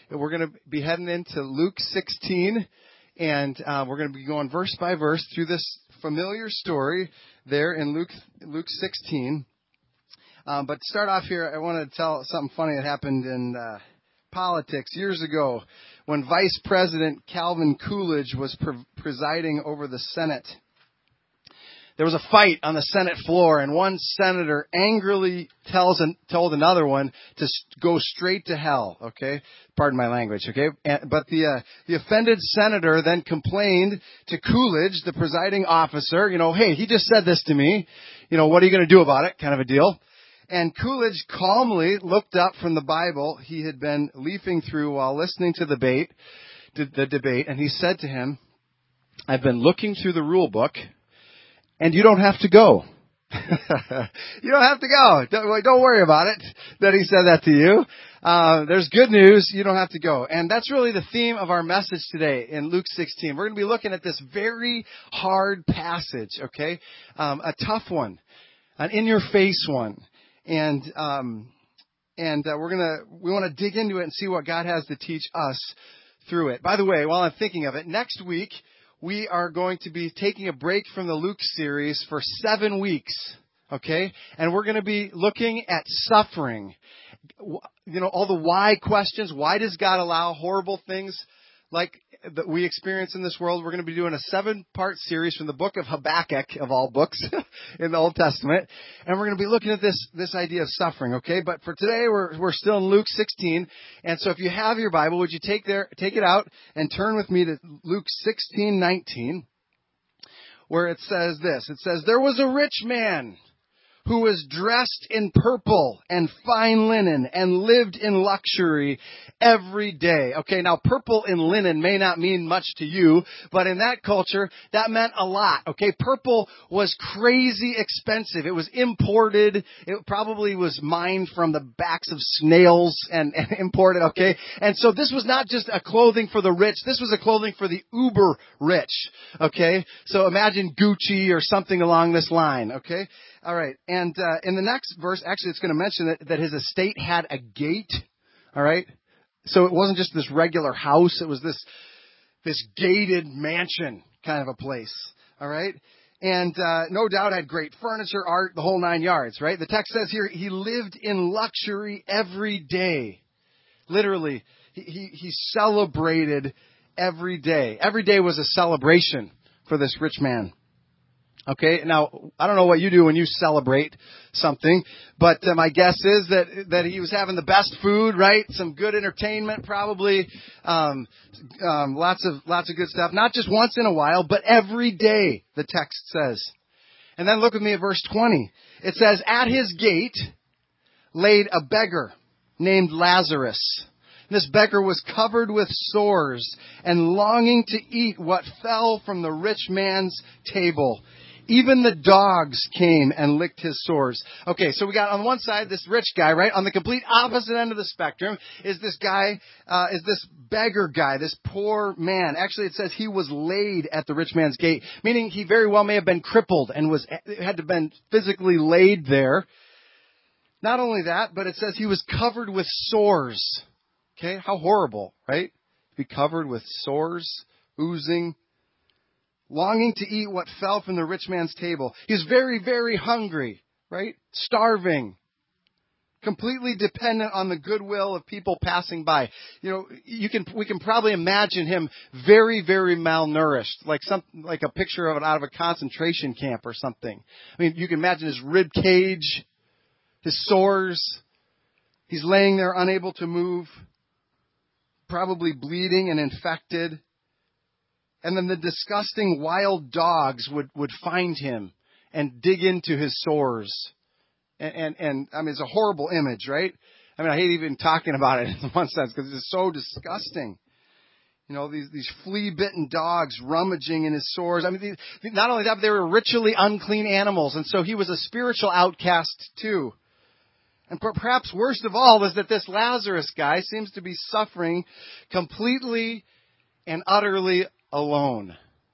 We're going to be heading into Luke 16, and we're going to be going verse by verse through this familiar story there in Luke 16. But to start off here, I want to tell something funny that happened in politics years ago when Vice President Calvin Coolidge was presiding over the Senate. There was a fight on the Senate floor, and one senator angrily told another one to go straight to hell. Okay, pardon my language. Okay, but the offended senator then complained to Coolidge, the presiding officer. Hey, he just said this to me. What are you going to do about it? Kind of a deal. And Coolidge calmly looked up from the Bible he had been leafing through while listening to the debate, and he said to him, "I've been looking through the rule book. And you don't have to go." You don't have to go. Don't worry about it that he said that to you. There's good news. You don't have to go. And that's really the theme of our message today in Luke 16. We're going to be looking at this very hard passage, okay? A tough one, an in-your-face one. And we want to dig into it and see what God has to teach us through it. By the way, while I'm thinking of it, next week, we are going to be taking a break from the Luke series for 7 weeks, okay? And we're going to be looking at suffering. All the why questions. Why does God allow horrible things like that we experience in this world? We're going to be doing a 7-part series from the book of Habakkuk, of all books, in the Old Testament. And we're going to be looking at this idea of suffering, okay? But for today, we're still in Luke 16. And so if you have your Bible, would you take it out and turn with me to Luke 16:19, where it says this. It says, "There was a rich man who was dressed in purple and fine linen and lived in luxury every day." Okay, now purple and linen may not mean much to you, but in that culture, that meant a lot. Okay, purple was crazy expensive. It was imported. It probably was mined from the backs of snails and imported, okay? And so this was not just a clothing for the rich. This was a clothing for the uber rich, okay? So imagine Gucci or something along this line, okay? All right, and in the next verse, actually, it's going to mention that his estate had a gate. All right, so it wasn't just this regular house; it was this gated mansion kind of a place. All right, and no doubt had great furniture, art, the whole 9 yards. Right? The text says here he lived in luxury every day. Literally, he celebrated every day. Every day was a celebration for this rich man. Okay, now, I don't know what you do when you celebrate something, but my guess is that he was having the best food, right? Some good entertainment, probably, lots of good stuff. Not just once in a while, but every day, the text says. And then look with me at verse 20. It says, "At his gate laid a beggar named Lazarus. This beggar was covered with sores and longing to eat what fell from the rich man's table. Even the dogs came and licked his sores." Okay, so we got on one side this rich guy, right? On the complete opposite end of the spectrum is this guy, is this beggar guy, this poor man. Actually, it says he was laid at the rich man's gate, meaning he very well may have been crippled and had to been physically laid there. Not only that, but it says he was covered with sores. Okay, how horrible, right? Be covered with sores, oozing. Longing to eat what fell from the rich man's table. He was very, very hungry, right? Starving. Completely dependent on the goodwill of people passing by. We can probably imagine him very, very malnourished, like a picture of it out of a concentration camp or something. I mean, you can imagine his rib cage, his sores. He's laying there unable to move, probably bleeding and infected. And then the disgusting wild dogs would find him and dig into his sores. And I mean, it's a horrible image, right? I mean, I hate even talking about it in one sense because it's so disgusting. These flea-bitten dogs rummaging in his sores. I mean, not only that, but they were ritually unclean animals. And so he was a spiritual outcast too. And perhaps worst of all is that this Lazarus guy seems to be suffering completely and utterly alone.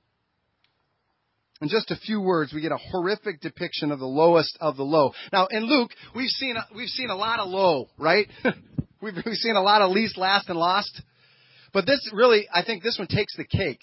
In just a few words, we get a horrific depiction of the lowest of the low. Now, in Luke, we've seen a lot of low, right? We've seen a lot of least, last, and lost. But this really, I think this one takes the cake.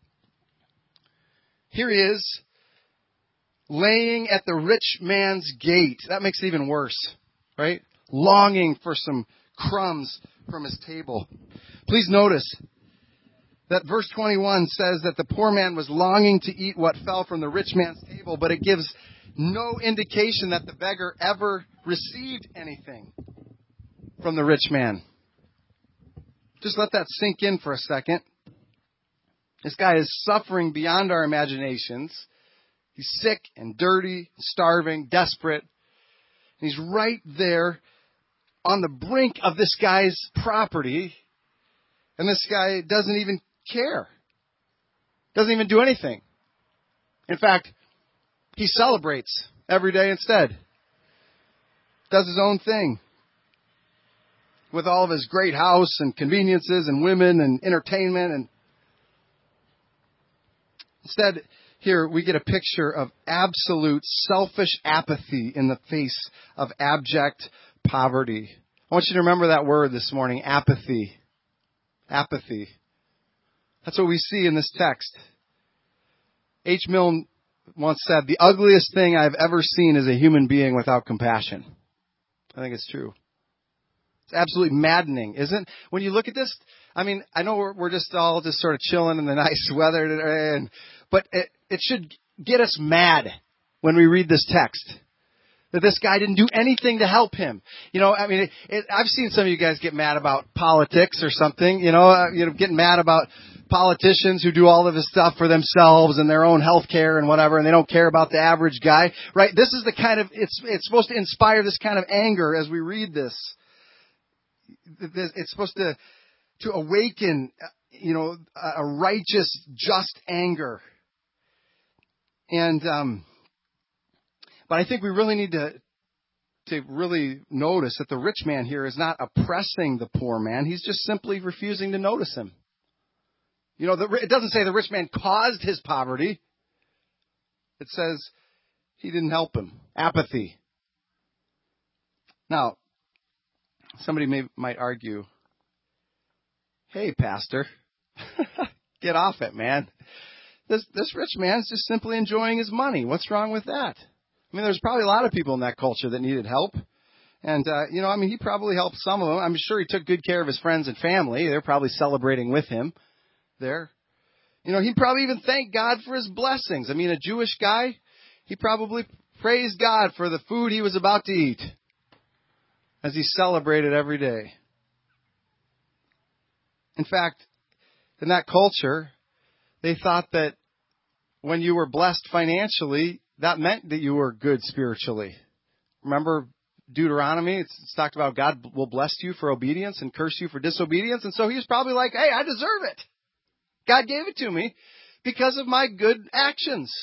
Here he is, laying at the rich man's gate. That makes it even worse, right? Longing for some crumbs from his table. Please notice that verse 21 says that the poor man was longing to eat what fell from the rich man's table, but it gives no indication that the beggar ever received anything from the rich man. Just let that sink in for a second. This guy is suffering beyond our imaginations. He's sick and dirty, starving, desperate. And he's right there on the brink of this guy's property. And this guy doesn't even care. Doesn't even do anything. In fact, he celebrates every day instead. Does his own thing. With all of his great house and conveniences and women and entertainment. And instead, here we get a picture of absolute selfish apathy in the face of abject poverty. I want you to remember that word this morning, apathy. Apathy. That's what we see in this text. H. Milne once said, "The ugliest thing I've ever seen is a human being without compassion." I think it's true. It's absolutely maddening, isn't it? When you look at this, I mean, I know we're just all just sort of chilling in the nice weather today, but it should get us mad when we read this text. That this guy didn't do anything to help him. You know, I mean, I've seen some of you guys get mad about politics or something, getting mad about politicians who do all of this stuff for themselves and their own health care and whatever, and they don't care about the average guy, right? This is the kind of, it's supposed to inspire this kind of anger as we read this. It's supposed to awaken, a righteous, just anger. And, but I think we really need to really notice that the rich man here is not oppressing the poor man. He's just simply refusing to notice him. It doesn't say the rich man caused his poverty. It says he didn't help him. Apathy. Now, somebody might argue, "Hey, pastor, get off it, man. This rich man's just simply enjoying his money. What's wrong with that?" I mean, there's probably a lot of people in that culture that needed help. And, he probably helped some of them. I'm sure he took good care of his friends and family. They're probably celebrating with him there. He probably even thanked God for his blessings. I mean, a Jewish guy, he probably praised God for the food he was about to eat as he celebrated every day. In fact, in that culture, they thought that when you were blessed financially, that meant that you were good spiritually. Remember Deuteronomy? It's talked about God will bless you for obedience and curse you for disobedience. And so he was probably like, "Hey, I deserve it. God gave it to me because of my good actions."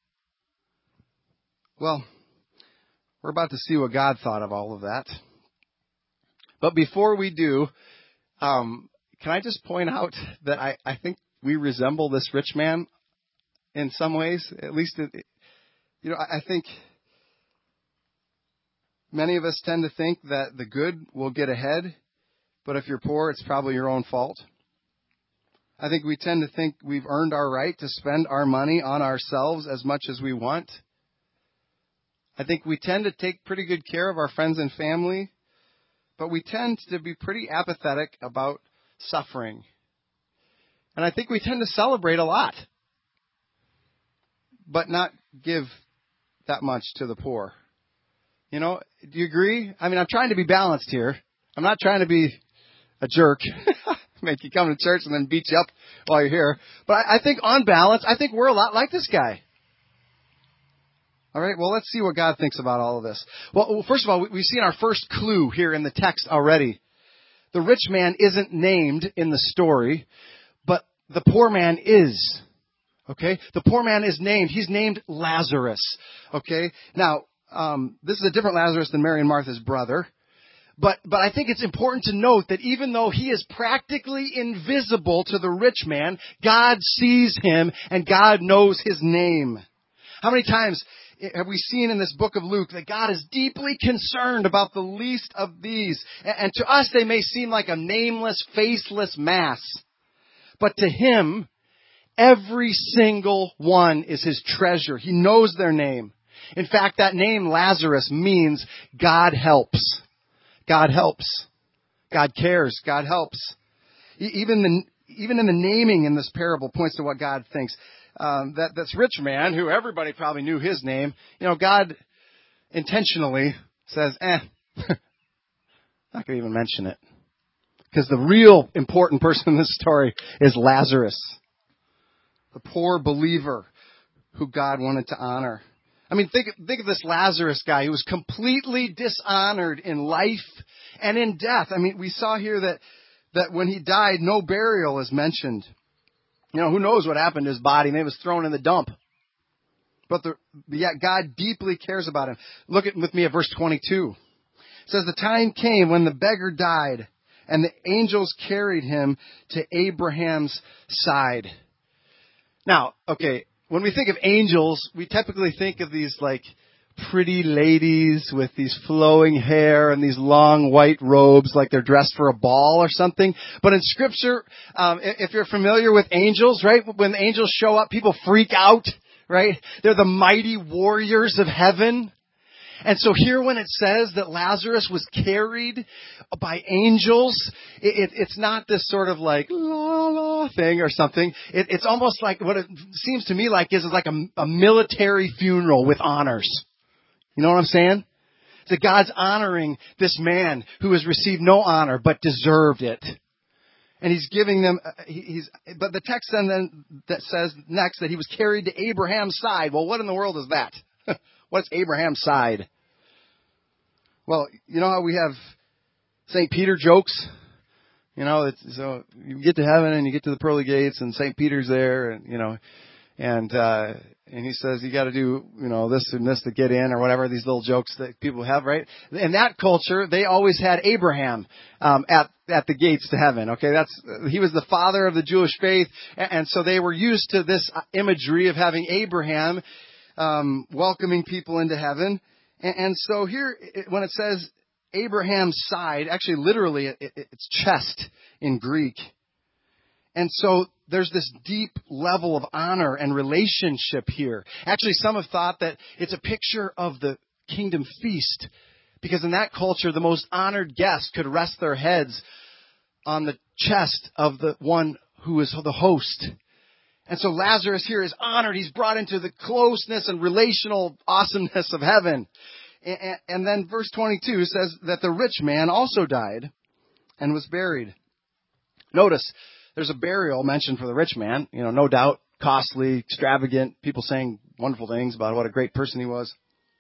Well, we're about to see what God thought of all of that. But before we do, can I just point out that I think we resemble this rich man in some ways? At least, I think many of us tend to think that the good will get ahead, but if you're poor, it's probably your own fault. I think we tend to think we've earned our right to spend our money on ourselves as much as we want. I think we tend to take pretty good care of our friends and family, but we tend to be pretty apathetic about suffering. And I think we tend to celebrate a lot, but not give that much to the poor. Do you agree? I mean, I'm trying to be balanced here. I'm not trying to be a jerk, make you come to church and then beat you up while you're here. But I think on balance, I think we're a lot like this guy. All right, well, let's see what God thinks about all of this. Well, first of all, we've seen our first clue here in the text already. The rich man isn't named in the story, but the poor man is. Okay? The poor man is named. He's named Lazarus. Okay? Now, this is a different Lazarus than Mary and Martha's brother. But I think it's important to note that even though he is practically invisible to the rich man, God sees him and God knows his name. How many times have we seen in this book of Luke that God is deeply concerned about the least of these. And to us, they may seem like a nameless, faceless mass. But to him, every single one is his treasure. He knows their name. In fact, that name, Lazarus, means God helps. God helps. God cares. God helps. Even in the naming in this parable points to what God thinks. That's rich man, who everybody probably knew his name. God intentionally says, not going to even mention it. Because the real important person in this story is Lazarus, the poor believer who God wanted to honor. I mean, think of this Lazarus guy who was completely dishonored in life and in death. I mean, we saw here that when he died, no burial is mentioned. Who knows what happened to his body? Maybe it was thrown in the dump. But yet God deeply cares about him. Look with me at verse 22. It says, the time came when the beggar died, and the angels carried him to Abraham's side. Now, okay, when we think of angels, we typically think of these like pretty ladies with these flowing hair and these long white robes, like they're dressed for a ball or something. But in Scripture, if you're familiar with angels, right, when the angels show up, people freak out, right? They're the mighty warriors of heaven. And so here when it says that Lazarus was carried by angels, it's not this sort of like la la thing or something. It's almost like what it seems to me like is like a military funeral with honors. You know what I'm saying? That God's honoring this man who has received no honor but deserved it. And he's giving them, but the text then that says next that he was carried to Abraham's side. Well, what in the world is that? What's Abraham's side? Well, you know how we have St. Peter jokes? So you get to heaven and you get to the pearly gates and St. Peter's there and he says you got to do, this and this to get in or whatever, these little jokes that people have, right? In that culture, they always had Abraham, at the gates to heaven. Okay. He was the father of the Jewish faith. And so they were used to this imagery of having Abraham, welcoming people into heaven. And so here, when it says Abraham's side, actually literally it's chest in Greek. And so there's this deep level of honor and relationship here. Actually, some have thought that it's a picture of the kingdom feast, because in that culture, the most honored guest could rest their heads on the chest of the one who is the host. And so Lazarus here is honored. He's brought into the closeness and relational awesomeness of heaven. And then verse 22 says that the rich man also died and was buried. Notice there's a burial mentioned for the rich man. No doubt costly, extravagant, people saying wonderful things about what a great person he was.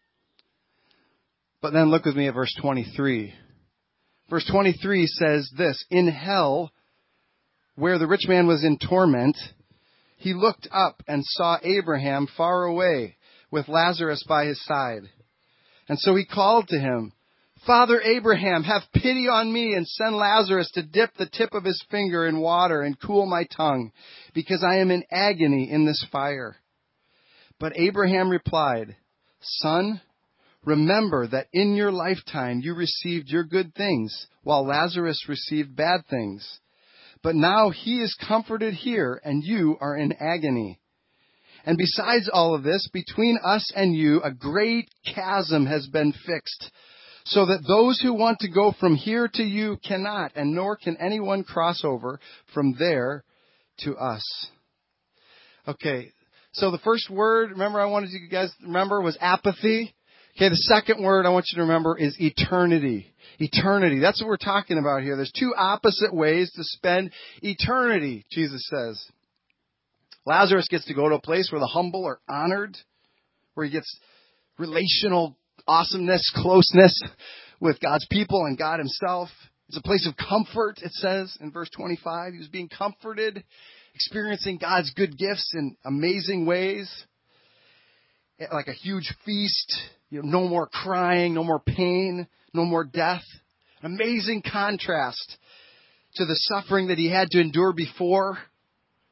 But then look with me at verse 23. Verse 23 says this, in hell, where the rich man was in torment, he looked up and saw Abraham far away with Lazarus by his side. And so he called to him, Father Abraham, have pity on me and send Lazarus to dip the tip of his finger in water and cool my tongue, because I am in agony in this fire. But Abraham replied, Son, remember that in your lifetime you received your good things, while Lazarus received bad things. But now he is comforted here, and you are in agony. And besides all of this, between us and you, a great chasm has been fixed, so that those who want to go from here to you cannot, and nor can anyone cross over from there to us. Okay, so the first word, remember I wanted you guys to remember, was apathy. Okay, the second word I want you to remember is eternity. Eternity. That's what we're talking about here. There's two opposite ways to spend eternity, Jesus says. Lazarus gets to go to a place where the humble are honored, where he gets relational awesomeness, closeness with God's people and God himself. It's a place of comfort, it says in verse 25. He was being comforted, experiencing God's good gifts in amazing ways, like a huge feast. No more crying, no more pain, no more death. An amazing contrast to the suffering that he had to endure before.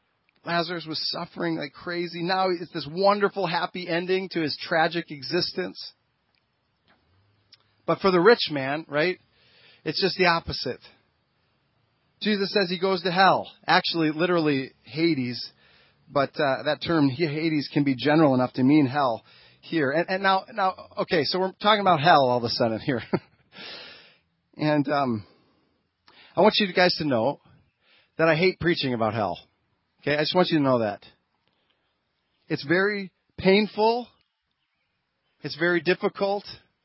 Lazarus was suffering like crazy. Now it's this wonderful, happy ending to his tragic existence. But for the rich man, right, it's just the opposite. Jesus says he goes to hell. Actually, literally Hades. But that term Hades can be general enough to mean hell here. And now, okay, so we're talking about hell all of a sudden here. And I want you guys to know that I hate preaching about hell. Okay, I just want you to know that. It's very painful. It's very difficult.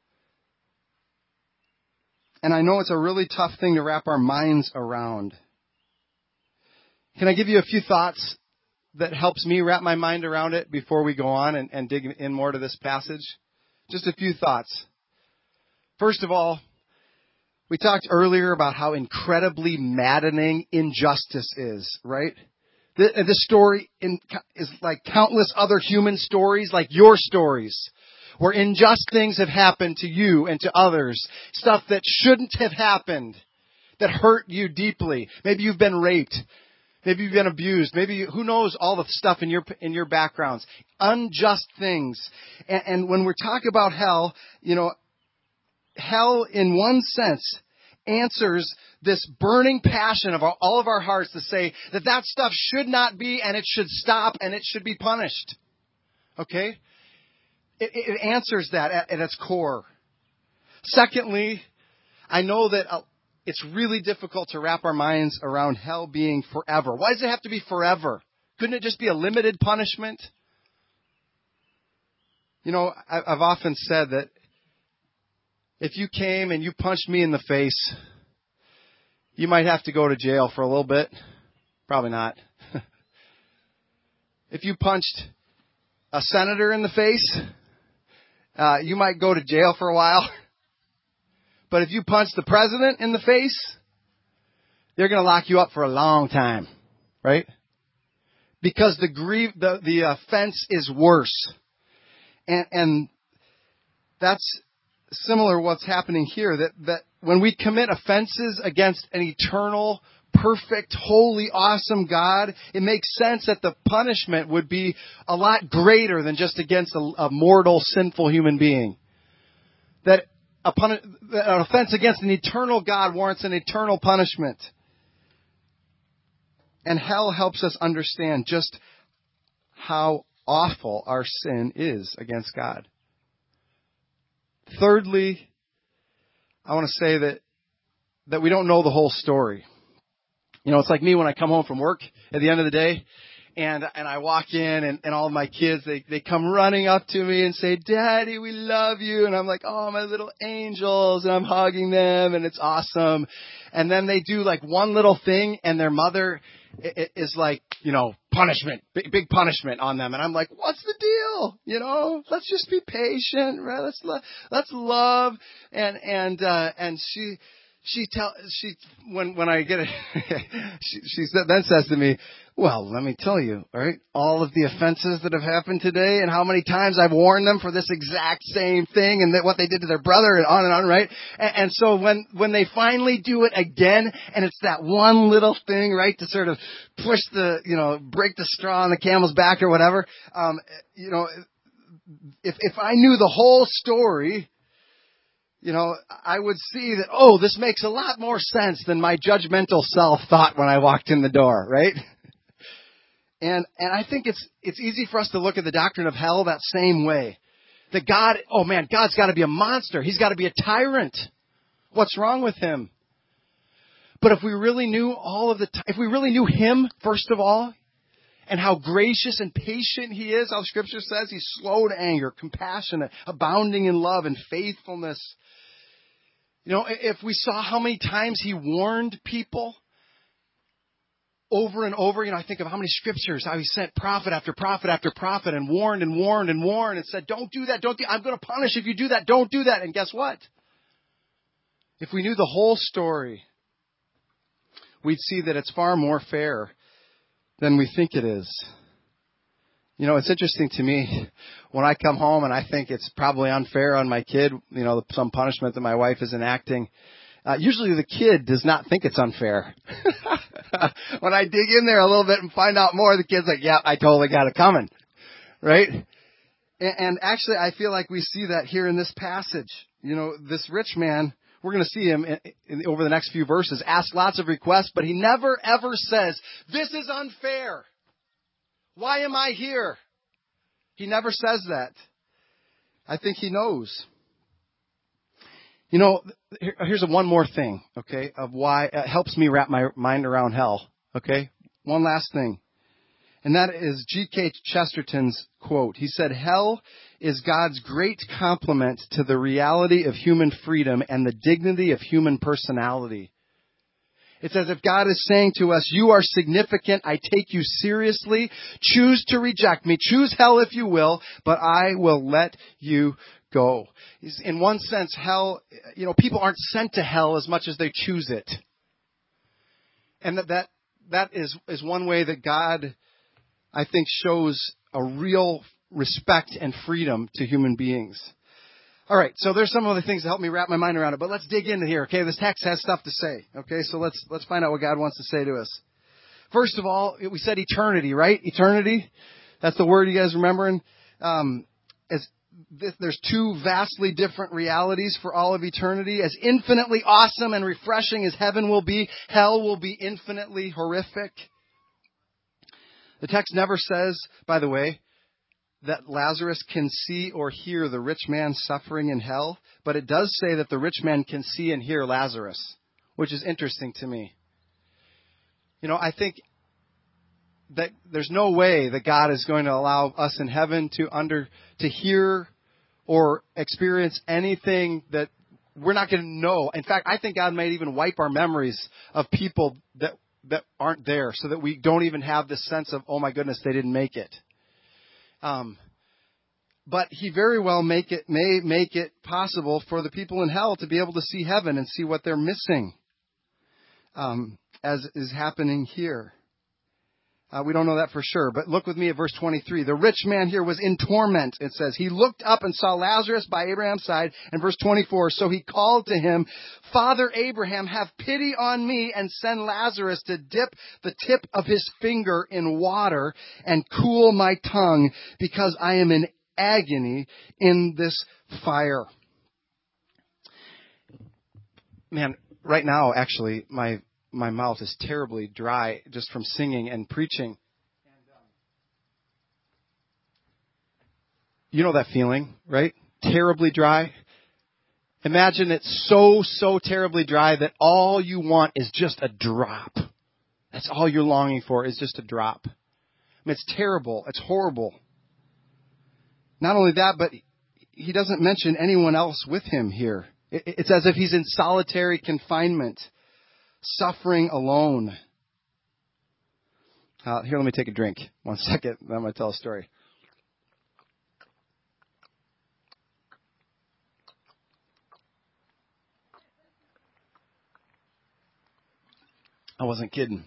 And I know it's a really tough thing to wrap our minds around. Can I give you a few thoughts that helps me wrap my mind around it before we go on and dig in more to this passage? Just a few thoughts. First of all, we talked earlier about how incredibly maddening injustice is, right? This story is like countless other human stories, like your stories, where unjust things have happened to you and to others. Stuff that shouldn't have happened, that hurt you deeply. Maybe you've been raped. Maybe you've been abused. Maybe, who knows all the stuff in your backgrounds. Unjust things. And when we talk about hell, hell in one sense answers this burning passion of all of our hearts to say that stuff should not be, and it should stop, and it should be punished. Okay? It answers that at its core. Secondly, I know that it's really difficult to wrap our minds around hell being forever. Why does it have to be forever? Couldn't it just be a limited punishment? I've often said that if you came and you punched me in the face, you might have to go to jail for a little bit. Probably not. If you punched a senator in the face, you might go to jail for a while. But if you punch the president in the face, they're going to lock you up for a long time, right? Because the offense is worse. And that's similar what's happening here, that when we commit offenses against an eternal, perfect, holy, awesome God, it makes sense that the punishment would be a lot greater than just against a mortal, sinful human being. That an offense against an eternal God warrants an eternal punishment. And hell helps us understand just how awful our sin is against God. Thirdly, I want to say that we don't know the whole story. It's like me when I come home from work at the end of the day, and I walk in, and all of my kids, they come running up to me and say, "Daddy, we love you." And I'm like, "Oh, my little angels," and I'm hugging them, and it's awesome. And then they do like one little thing, and their mother is like, punishment, big punishment on them. And I'm like, "What's the deal? Let's just be patient, right? Let's love." And when I get it, she then says to me, "Well, let me tell you, all right, all of the offenses that have happened today, and how many times I've warned them for this exact same thing, and what they did to their brother, and on, right?" And so when they finally do it again, and it's that one little thing, right, to sort of push break the straw on the camel's back or whatever, if I knew the whole story, I would see that, this makes a lot more sense than my judgmental self thought when I walked in the door, right? And I think it's easy for us to look at the doctrine of hell that same way. That God's got to be a monster. He's got to be a tyrant. What's wrong with him? But if we really knew if we really knew him, first of all, and how gracious and patient he is, how Scripture says he's slow to anger, compassionate, abounding in love and faithfulness. If we saw how many times he warned people over and over, I think of how many scriptures, how he sent prophet after prophet after prophet and warned and warned and warned and said, "Don't do that, I'm going to punish if you do that, don't do that." And guess what? If we knew the whole story, we'd see that it's far more fair than we think it is. It's interesting to me when I come home and I think it's probably unfair on my kid, some punishment that my wife is enacting. Usually the kid does not think it's unfair. When I dig in there a little bit and find out more, the kid's like, yeah, I totally got it coming. Right? And actually, I feel like we see that here in this passage. You know, this rich man, we're going to see him over the next few verses, ask lots of requests, but he never, ever says, this is unfair. Why am I here? He never says that. I think he knows. You know, here's one more thing, okay, of why it helps me wrap my mind around hell, okay? One last thing. And that is G.K. Chesterton's quote. He said, hell is God's great compliment to the reality of human freedom and the dignity of human personality. It's as if God is saying to us, you are significant. I take you seriously. Choose to reject me. Choose hell if you will, but I will let you go. In one sense, hell, you know, people aren't sent to hell as much as they choose it. And that is one way that God, I think, shows a real respect and freedom to human beings. All right, so there's some other things that help me wrap my mind around it, but let's dig into here, okay? This text has stuff to say, okay? So let's find out what God wants to say to us. First of all, we said eternity, right? Eternity, that's the word you guys remembering. There's two vastly different realities for all of eternity. As infinitely awesome and refreshing as heaven will be, hell will be infinitely horrific. The text never says, by the way, that Lazarus can see or hear the rich man suffering in hell, but it does say that the rich man can see and hear Lazarus, which is interesting to me. You know, I think that there's no way that God is going to allow us in heaven to hear or experience anything that we're not going to know. In fact, I think God might even wipe our memories of people that aren't there so that we don't even have this sense of, oh my goodness, they didn't make it. But he very well may make it possible for the people in hell to be able to see heaven and see what they're missing, as is happening here. We don't know that for sure, but look with me at verse 23. The rich man here was in torment, it says. He looked up and saw Lazarus by Abraham's side. And verse 24, so he called to him, Father Abraham, have pity on me and send Lazarus to dip the tip of his finger in water and cool my tongue, because I am in agony in this fire. Man, right now, actually, my mouth is terribly dry just from singing and preaching. And, you know that feeling, right? Terribly dry. Imagine it's so terribly dry that all you want is just a drop. That's all you're longing for, is just a drop. I mean, it's terrible. It's horrible. Not only that, but he doesn't mention anyone else with him here. It's as if he's in solitary confinement, suffering alone. Here, let me take a drink. 1 second, then I'm going to tell a story. I wasn't kidding.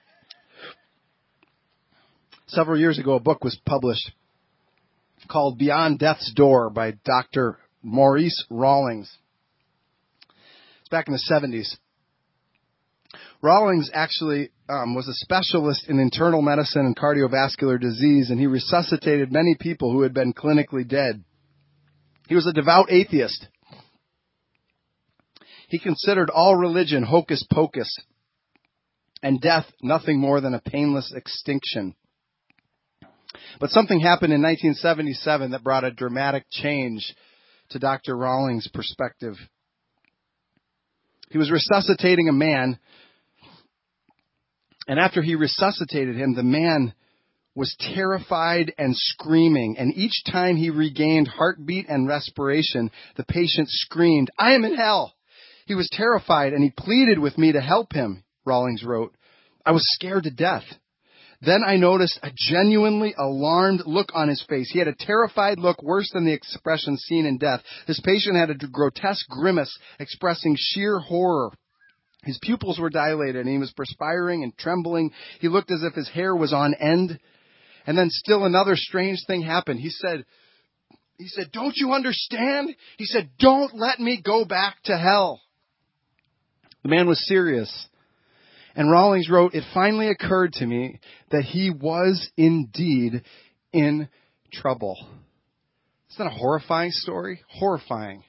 Several years ago, a book was published called Beyond Death's Door by Dr. Maurice Rawlings. It's back in the 70s. Rawlings actually was a specialist in internal medicine and cardiovascular disease, and he resuscitated many people who had been clinically dead. He was a devout atheist. He considered all religion hocus pocus, and death nothing more than a painless extinction. But something happened in 1977 that brought a dramatic change to Dr. Rawlings' perspective. He was resuscitating a man, and after he resuscitated him, the man was terrified and screaming. And each time he regained heartbeat and respiration, the patient screamed, "I am in hell." He was terrified, and he pleaded with me to help him, Rawlings wrote. I was scared to death. Then I noticed a genuinely alarmed look on his face. He had a terrified look, worse than the expression seen in death. This patient had a grotesque grimace expressing sheer horror. His pupils were dilated, and he was perspiring and trembling. He looked as if his hair was on end. And then still another strange thing happened. He said, "Don't you understand?" He said, "Don't let me go back to hell." The man was serious. And Rawlings wrote, "It finally occurred to me that he was indeed in trouble." Isn't that a horrifying story? Horrifying.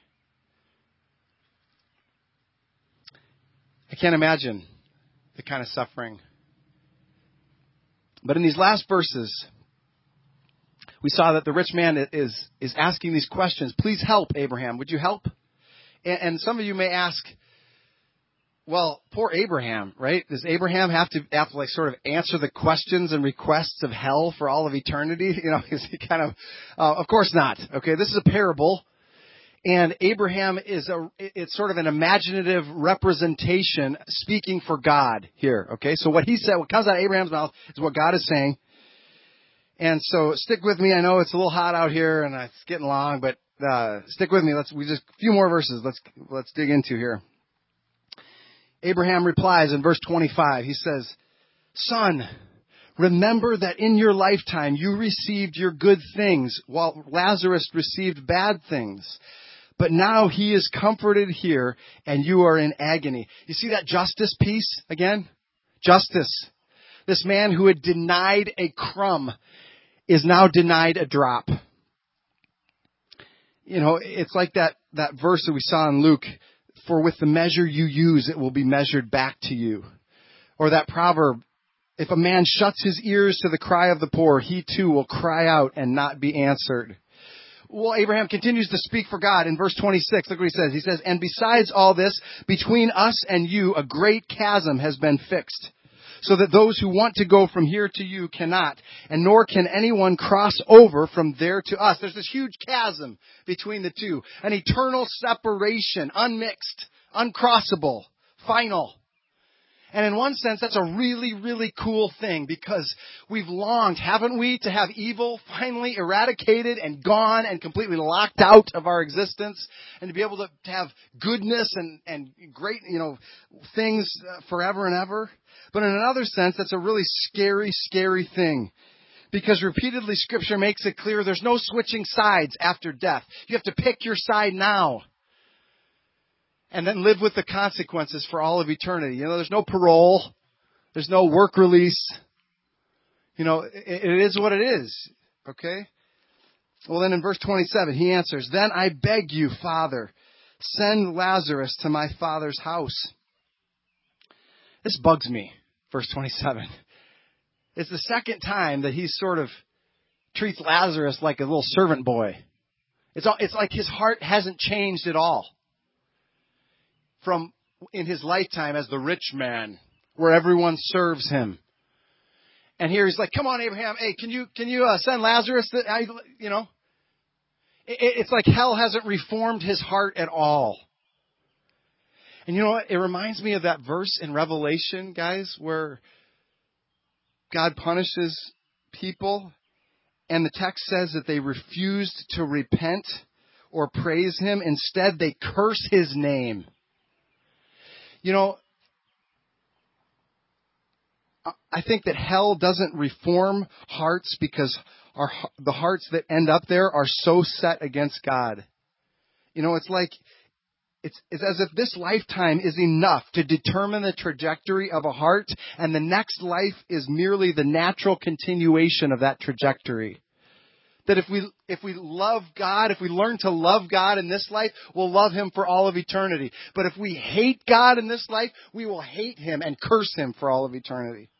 I can't imagine the kind of suffering. But in these last verses, we saw that the rich man is asking these questions. Please help, Abraham. Would you help? And some of you may ask, well, poor Abraham, right? Does Abraham have to like sort of answer the questions and requests of hell for all of eternity? You know, is he kind of course not. Okay, this is a parable. And Abraham it's sort of an imaginative representation speaking for God here. Okay, so what he said, what comes out of Abraham's mouth is what God is saying. And so stick with me. I know it's a little hot out here and it's getting long, but stick with me. We just a few more verses. Let's dig into here. Abraham replies in verse 25. He says, "Son, remember that in your lifetime you received your good things while Lazarus received bad things. But now he is comforted here and you are in agony." You see that justice piece again? Justice. This man who had denied a crumb is now denied a drop. You know, it's like that verse that we saw in Luke, "For with the measure you use, it will be measured back to you." Or that proverb, "If a man shuts his ears to the cry of the poor, he too will cry out and not be answered." Well, Abraham continues to speak for God in verse 26. Look what he says. He says, "And besides all this, between us and you, a great chasm has been fixed, so that those who want to go from here to you cannot, and nor can anyone cross over from there to us." There's this huge chasm between the two. An eternal separation, unmixed, uncrossable, final. And in one sense, that's a really, really cool thing, because we've longed, haven't we, to have evil finally eradicated and gone and completely locked out of our existence, and to be able to have goodness and great, things forever and ever. But in another sense, that's a really scary, scary thing, because repeatedly Scripture makes it clear there's no switching sides after death. You have to pick your side now and then live with the consequences for all of eternity. There's no parole. There's no work release. It is what it is. Okay? Well, then in verse 27, he answers, "Then I beg you, Father, send Lazarus to my father's house." This bugs me, verse 27. It's the second time that he sort of treats Lazarus like a little servant boy. It's like his heart hasn't changed at all from in his lifetime as the rich man, where everyone serves him. And here he's like, "Come on, Abraham, hey, can you send Lazarus?" It's like hell hasn't reformed his heart at all. And you know what? It reminds me of that verse in Revelation, guys, where God punishes people, and the text says that they refused to repent or praise him. Instead, they curse his name. I think that hell doesn't reform hearts because the hearts that end up there are so set against God. It's like, it's as if this lifetime is enough to determine the trajectory of a heart, and the next life is merely the natural continuation of that trajectory. That if we love God, if we learn to love God in this life, we'll love him for all of eternity. But if we hate God in this life, we will hate him and curse him for all of eternity.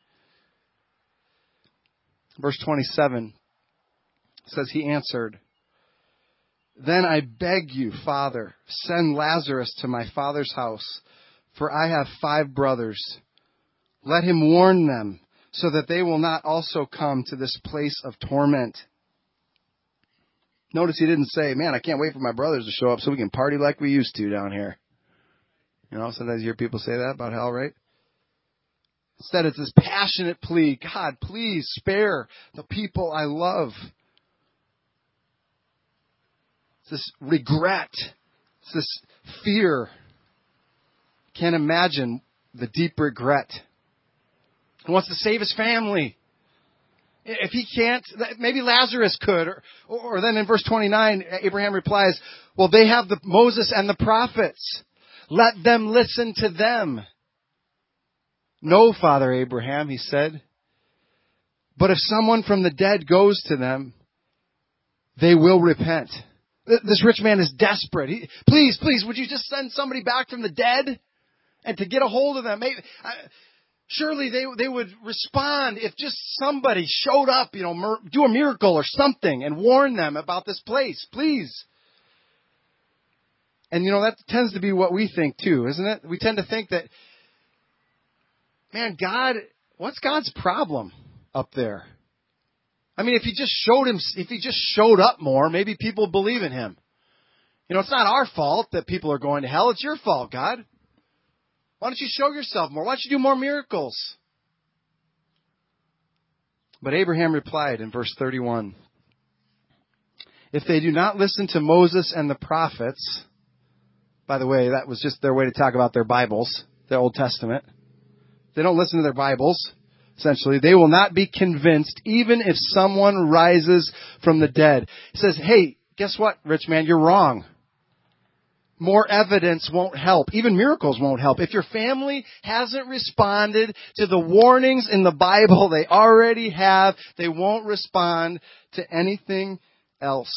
Verse 27 says, he answered, "Then I beg you, Father, send Lazarus to my father's house, for I have 5 brothers. Let him warn them, so that they will not also come to this place of torment." Notice he didn't say, "Man, I can't wait for my brothers to show up so we can party like we used to down here." Sometimes you hear people say that about hell, right? Instead, it's this passionate plea, "God, please spare the people I love." It's this regret. It's this fear. Can't imagine the deep regret. He wants to save his family. If he can't, maybe Lazarus could. Or then in verse 29, Abraham replies, "Well, they have Moses and the prophets. Let them listen to them. No, Father Abraham, he said. But if someone from the dead goes to them, they will repent. This rich man is desperate. Please, would you just send somebody back from the dead and to get a hold of them? Surely they would respond if just somebody showed up, do a miracle or something and warn them about this place, please. And that tends to be what we think too, isn't it? We tend to think that, man, what's God's problem up there? I mean, if he just showed up more, maybe people believe in him. It's not our fault that people are going to hell. It's your fault, God. Why don't you show yourself more? Why don't you do more miracles? But Abraham replied in verse 31, if they do not listen to Moses and the prophets, by the way, that was just their way to talk about their Bibles, their Old Testament. If they don't listen to their Bibles, essentially, they will not be convinced even if someone rises from the dead. He says, hey, guess what, rich man? You're wrong. More evidence won't help. Even miracles won't help. If your family hasn't responded to the warnings in the Bible they already have, they won't respond to anything else.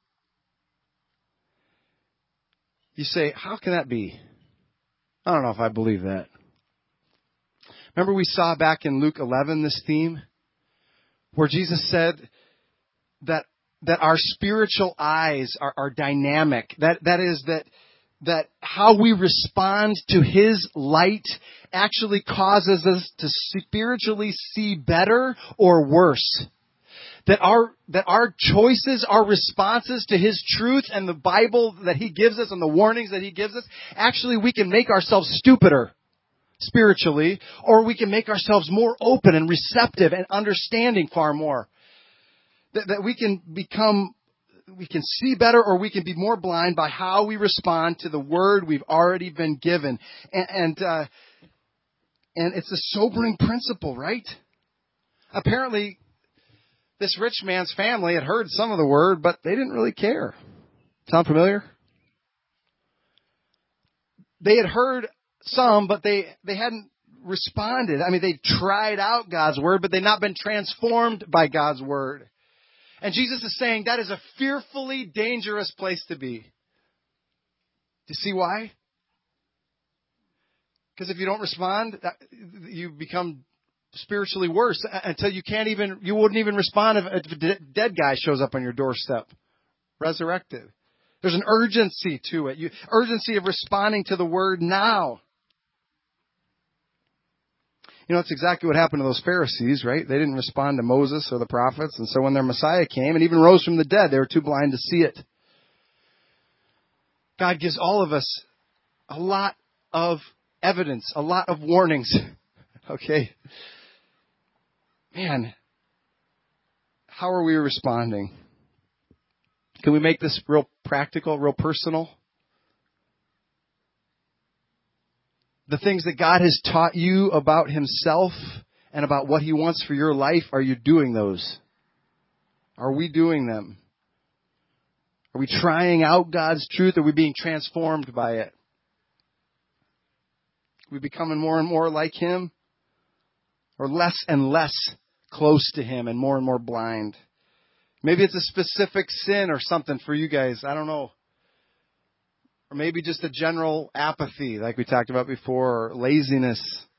You say, how can that be? I don't know if I believe that. Remember we saw back in Luke 11 this theme where Jesus said that our spiritual eyes are dynamic. That is that how we respond to His light actually causes us to spiritually see better or worse. That our choices, our responses to His truth and the Bible that He gives us and the warnings that He gives us, actually we can make ourselves stupider spiritually, or we can make ourselves more open and receptive and understanding far more. That we can see better, or we can be more blind by how we respond to the word we've already been given. And it's a sobering principle, right? Apparently, this rich man's family had heard some of the word, but they didn't really care. Sound familiar? They had heard some, but they hadn't responded. I mean, they tried out God's word, but they'd not been transformed by God's word. And Jesus is saying that is a fearfully dangerous place to be. Do you see why? Because if you don't respond, you become spiritually worse until you wouldn't even respond if a dead guy shows up on your doorstep, resurrected. There's an urgency to it. Urgency of responding to the word now. That's exactly what happened to those Pharisees, right? They didn't respond to Moses or the prophets. And so when their Messiah came and even rose from the dead, they were too blind to see it. God gives all of us a lot of evidence, a lot of warnings. Okay? Man, how are we responding? Can we make this real practical, real personal? The things that God has taught you about Himself and about what He wants for your life, are you doing those? Are we doing them? Are we trying out God's truth? Are we being transformed by it? Are we becoming more and more like Him? Or less and less close to Him and more blind? Maybe it's a specific sin or something for you guys. I don't know. Or maybe just a general apathy, like we talked about before, or laziness.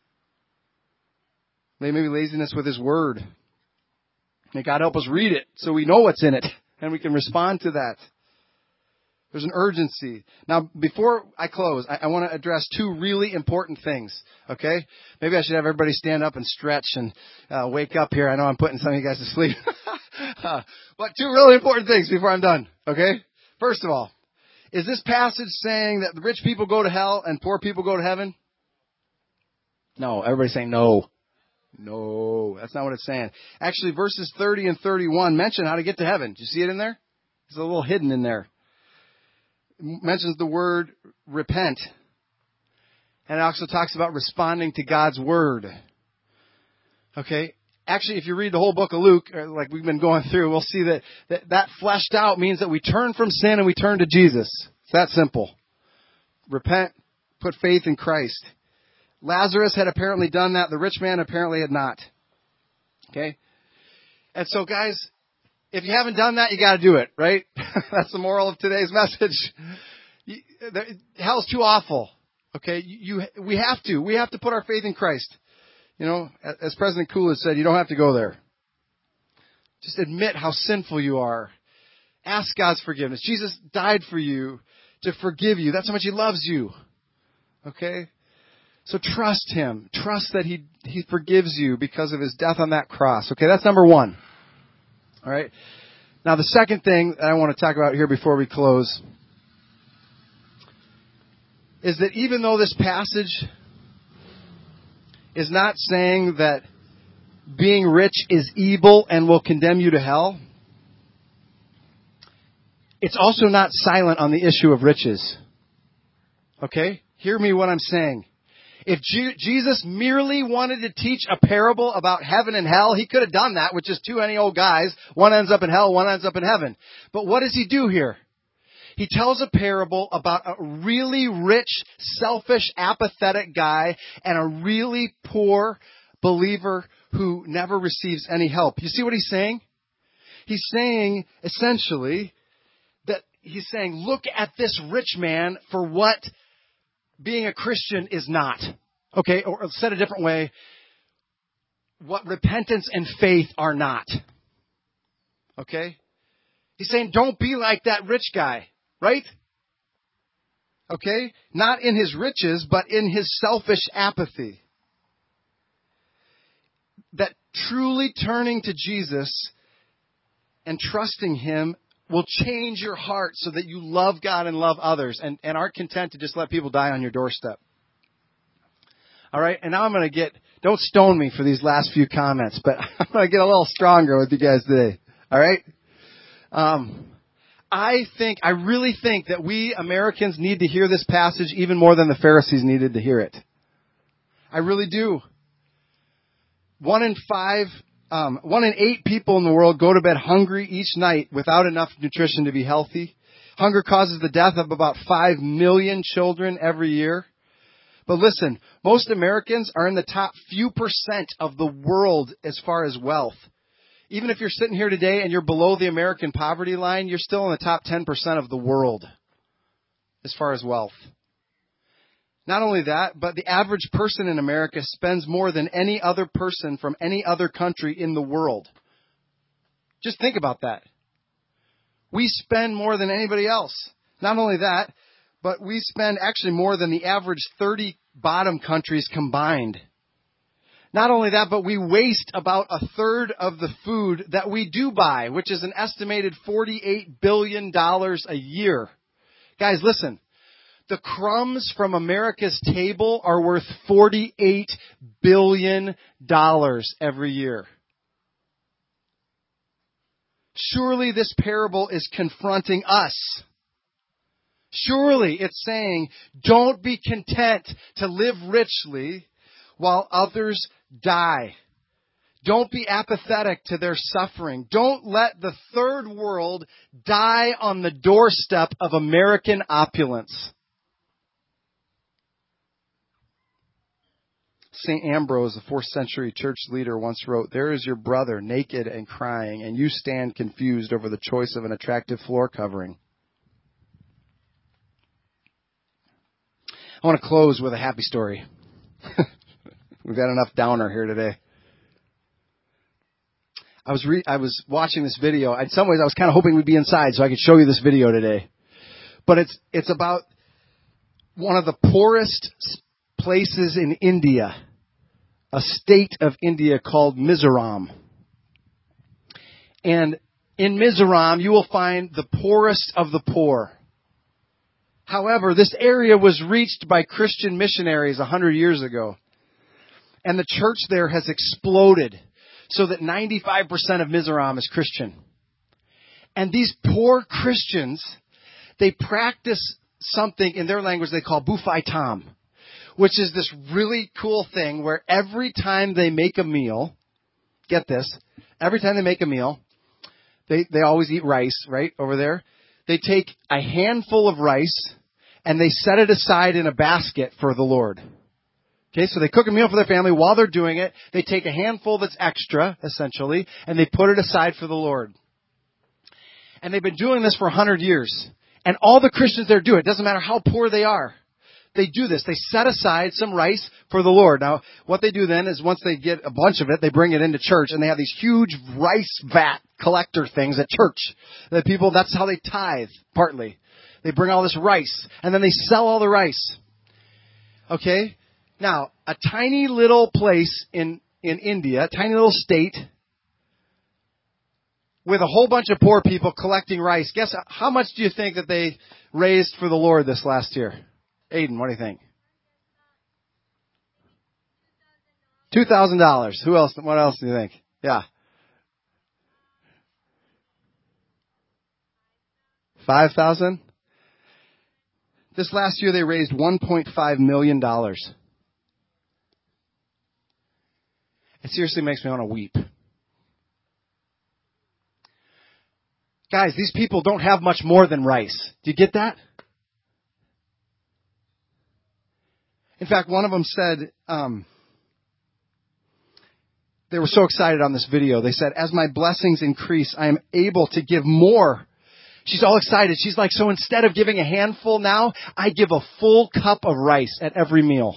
Maybe laziness with His Word. May God help us read it so we know what's in it and we can respond to that. There's an urgency. Now, before I close, I want to address two really important things, okay? Maybe I should have everybody stand up and stretch and wake up here. I know I'm putting some of you guys to sleep. But two really important things before I'm done, okay? First of all, is this passage saying that the rich people go to hell and poor people go to heaven? No. Everybody's saying no. No, that's not what it's saying. Actually, verses 30 and 31 mention how to get to heaven. Do you see it in there? It's a little hidden in there. It mentions the word repent. And it also talks about responding to God's word. Okay? Actually, if you read the whole book of Luke, like we've been going through, we'll see that fleshed out means that we turn from sin and we turn to Jesus. It's that simple. Repent, put faith in Christ. Lazarus had apparently done that. The rich man apparently had not. Okay? And so, guys, if you haven't done that, you got to do it, right? That's the moral of today's message. Hell's too awful. Okay? We have to. We have to put our faith in Christ. You know, as President Coolidge said, you don't have to go there. Just admit how sinful you are. Ask God's forgiveness. Jesus died for you to forgive you. That's how much He loves you. Okay? So trust Him. Trust that He forgives you because of His death on that cross. Okay, that's number one. All right? Now the second thing that I want to talk about here before we close is that even though this passage is not saying that being rich is evil and will condemn you to hell, it's also not silent on the issue of riches. Okay? Hear me what I'm saying. If Jesus merely wanted to teach a parable about heaven and hell, He could have done that with just two any old guys. One ends up in hell, one ends up in heaven. But what does He do here? He tells a parable about a really rich, selfish, apathetic guy and a really poor believer who never receives any help. You see what He's saying? He's saying, essentially, He's saying, look at this rich man for what being a Christian is not. Okay, or said a different way, what repentance and faith are not. Okay? He's saying, don't be like that rich guy, right? Okay? Not in his riches, but in his selfish apathy. That truly turning to Jesus and trusting Him will change your heart so that you love God and love others and aren't content to just let people die on your doorstep. All right? And now I'm going to don't stone me for these last few comments, but I'm going to get a little stronger with you guys today. All right? I really think that we Americans need to hear this passage even more than the Pharisees needed to hear it. I really do. 1 in 8 people in the world go to bed hungry each night without enough nutrition to be healthy. Hunger causes the death of about 5 million children every year. But listen, most Americans are in the top few percent of the world as far as wealth. Even if you're sitting here today and you're below the American poverty line, you're still in the top 10% of the world as far as wealth. Not only that, but the average person in America spends more than any other person from any other country in the world. Just think about that. We spend more than anybody else. Not only that, but we spend actually more than the average 30 bottom countries combined. Not only that, but we waste about a third of the food that we do buy, which is an estimated $48 billion a year. Guys, listen. The crumbs from America's table are worth $48 billion every year. Surely this parable is confronting us. Surely it's saying, don't be content to live richly while others die. Don't be apathetic to their suffering. Don't let the third world die on the doorstep of American opulence. St. Ambrose, the 4th century church leader, once wrote, "There is your brother naked and crying, and you stand confused over the choice of an attractive floor covering." I want to close with a happy story. We've got enough downer here today. I was watching this video. In some ways, I was kind of hoping we'd be inside so I could show you this video today. But it's about one of the poorest places in India, a state of India called Mizoram. And in Mizoram, you will find the poorest of the poor. However, this area was reached by Christian missionaries 100 years ago. And the church there has exploded so that 95% of Mizoram is Christian. And these poor Christians, they practice something in their language they call Bufai Tam, which is this really cool thing where every time they make a meal, get this, every time they make a meal, they always eat rice, right, over there. They take a handful of rice and they set it aside in a basket for the Lord. Okay, so they cook a meal for their family. While they're doing it, they take a handful that's extra, essentially, and they put it aside for the Lord. And they've been doing this for 100 years. And all the Christians there do it. It doesn't matter how poor they are. They do this. They set aside some rice for the Lord. Now, what they do then is once they get a bunch of it, they bring it into church, and they have these huge rice vat collector things at church. The people, that's how they tithe, partly. They bring all this rice, and then they sell all the rice. Okay? Now, a tiny little place in India, a tiny little state, with a whole bunch of poor people collecting rice. Guess how much do you think that they raised for the Lord this last year? Aiden, what do you think? $2,000. Who else? What else do you think? Yeah. 5,000? This last year they raised $1.5 million. It seriously makes me want to weep. Guys, these people don't have much more than rice. Do you get that? In fact, one of them said, they were so excited on this video. They said, as my blessings increase, I am able to give more. She's all excited. She's like, so instead of giving a handful now, I give a full cup of rice at every meal.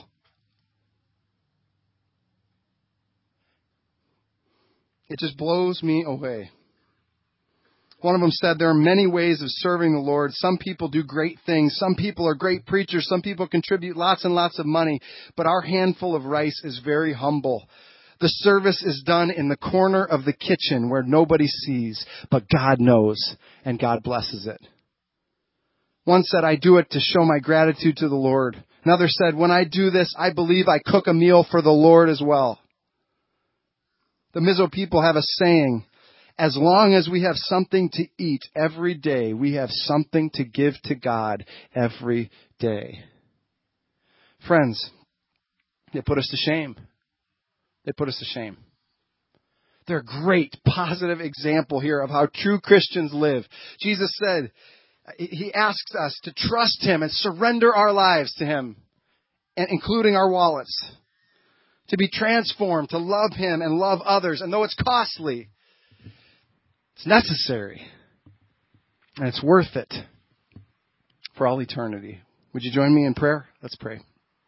It just blows me away. One of them said, there are many ways of serving the Lord. Some people do great things. Some people are great preachers. Some people contribute lots and lots of money. But our handful of rice is very humble. The service is done in the corner of the kitchen where nobody sees, but God knows, and God blesses it. One said, I do it to show my gratitude to the Lord. Another said, when I do this, I believe I cook a meal for the Lord as well. The Mizo people have a saying, as long as we have something to eat every day, we have something to give to God every day. Friends, they put us to shame. They put us to shame. They're a great, positive example here of how true Christians live. Jesus said, He asks us to trust Him and surrender our lives to Him, and including our wallets, to be transformed, to love Him and love others. And though it's costly, it's necessary, and it's worth it for all eternity. Would you join me in prayer? Let's pray.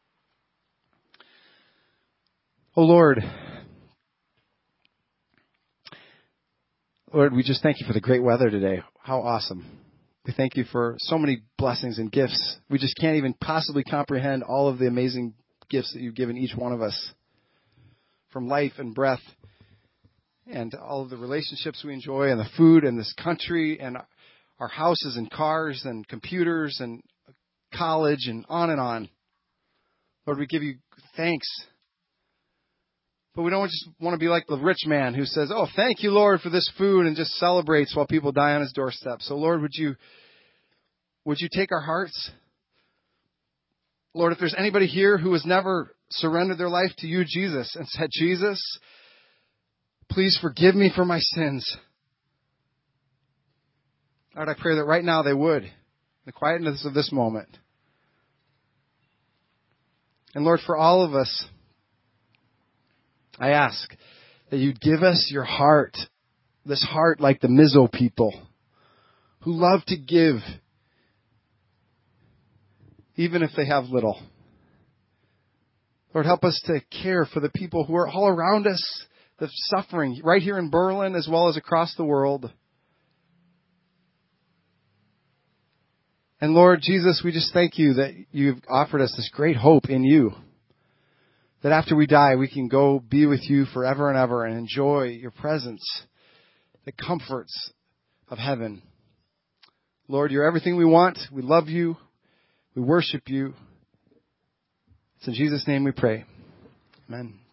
Oh, Lord, we just thank You for the great weather today. How awesome. We thank You for so many blessings and gifts. We just can't even possibly comprehend all of the amazing gifts that You've given each one of us, from life and breath and all of the relationships we enjoy and the food and this country and our houses and cars and computers and college and on and on. Lord, we give You thanks. But we don't just want to be like the rich man who says, oh, thank You, Lord, for this food, and just celebrates while people die on his doorstep. So, Lord, would you take our hearts? Lord, if there's anybody here who has never surrendered their life to You, Jesus, and said, Jesus, please forgive me for my sins. Lord, I pray that right now they would, in the quietness of this moment. And Lord, for all of us, I ask that You'd give us Your heart, this heart like the Mizo people, who love to give, even if they have little. Lord, help us to care for the people who are all around us, the suffering, right here in Berlin as well as across the world. And Lord Jesus, we just thank You that You've offered us this great hope in You, that after we die, we can go be with You forever and ever and enjoy Your presence, the comforts of heaven. Lord, You're everything we want. We love You. We worship You. It's in Jesus' name we pray. Amen.